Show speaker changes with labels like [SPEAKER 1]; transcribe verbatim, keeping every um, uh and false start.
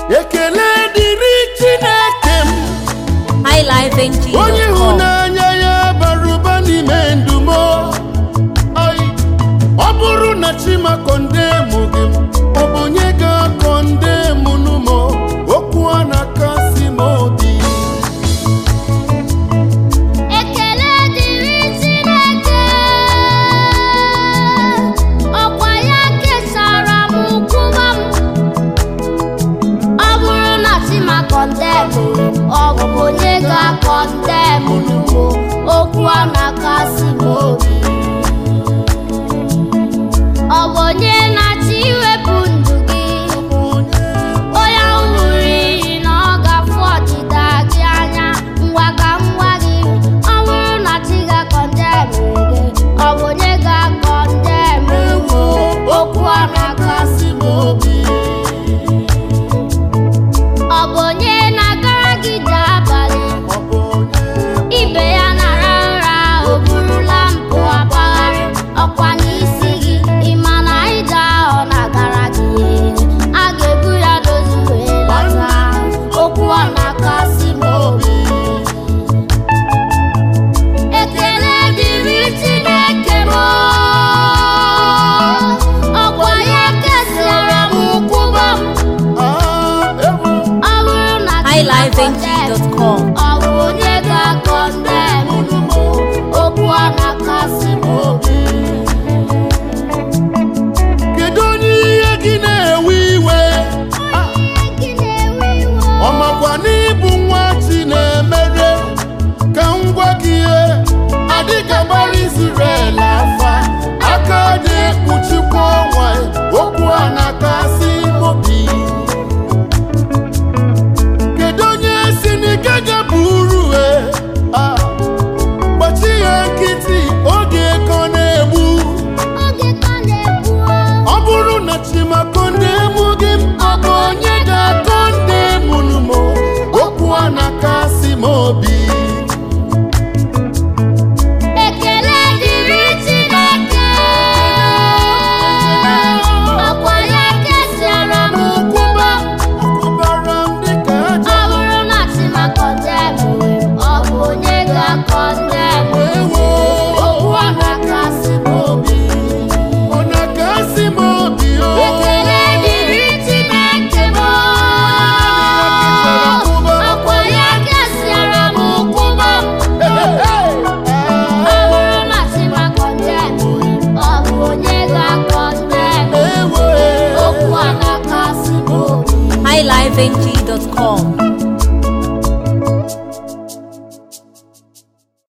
[SPEAKER 1] ekele dịrị Chineke m
[SPEAKER 2] highlife ng
[SPEAKER 1] onye ịhụnanya ya bara ụba n'ime ndụ m. Ọ bụrụ na Chima kọndemụ gị, ọ bụ onye ga-akọndemụ n'ụmụ okwu a na-akasị m obi.
[SPEAKER 3] Ekele dịrị Chineke, ọkwa ya kesara m nkwụba m. Ọ bụrụ na Chima kọndemụ, ọ bụ onye ga-akọndemụ n'ụmụ okwu a na-akasị m obi. Ọ bụ onye na-achọ iwepụ ndụ gị, onye ahụ ṅụrụ iyi na ọ ga-afụ ọdịda gị anya. Ngwa ka ngwa gị, ọ bụrụ na Chi ga-akọndemụ gị, ọ bụ onye ga-akọndemụ ụmụ okwu a na-akasị m obi. Ọ bụ onye na-agara gị ije abalị, ibe ya nara nra, o burula mpụ agbagharị. Ọkwa n'isi gị, ịma na ije ahụ na-agara gị, a ga-ebu ya n'ozu wee lata. Okwu ọ na-akasị m obi. Ekele dịrị Chineke m, ọkwa ya kesara m nkwụba m. Ọ bụrụ na
[SPEAKER 2] highlife ng dot com.
[SPEAKER 3] ọ bụ onye ga-akọndemụ n'ụmụ okwu ọ na-akasị m obi.
[SPEAKER 1] Kedu onye ihe gị na-ewe iwe?
[SPEAKER 3] Gị na-ewe iwe.
[SPEAKER 1] Ọ makwa n'ịbụ nwa Chi na-emere? Ka m gwa gị ihe, adịka gbara Izrel afa, aka dị ekpuchikwa ọnwa, okwu a na-akasị m obi. Kedu onye si n'ike ga-buru e? Ah, gbachi ya nkịtị oge ka ọ na-egbu.
[SPEAKER 3] Oge ka na-egbu
[SPEAKER 1] Ọ bụrụ na Chima kọndemụ gị, ọ bụ onye ga-akọndemụ n'ụmụ okwu a na-akasị m obi.
[SPEAKER 3] ekele dịrị Chineke, ọkwa ya kesara m nkwụba m.
[SPEAKER 1] Ọkwụbara m dịka aja.
[SPEAKER 3] Ọ bụrụ na Chima kọndemụ gị, ọ bụ onye ga-akọndemụ
[SPEAKER 1] Ewo,
[SPEAKER 3] okwu ọ na-akasị m obi.
[SPEAKER 1] ọ na-akasị m obi o.
[SPEAKER 3] Ekele dịrị Chineke m, ọkwa ya kesara m nkwụba m. Ọ bụrụ na Chima kọndemụ gị, ọ bụ onye ga-akọndemụ
[SPEAKER 1] Ewo,
[SPEAKER 3] okwu a na-akasị m obi.
[SPEAKER 2] highlife ng dot com.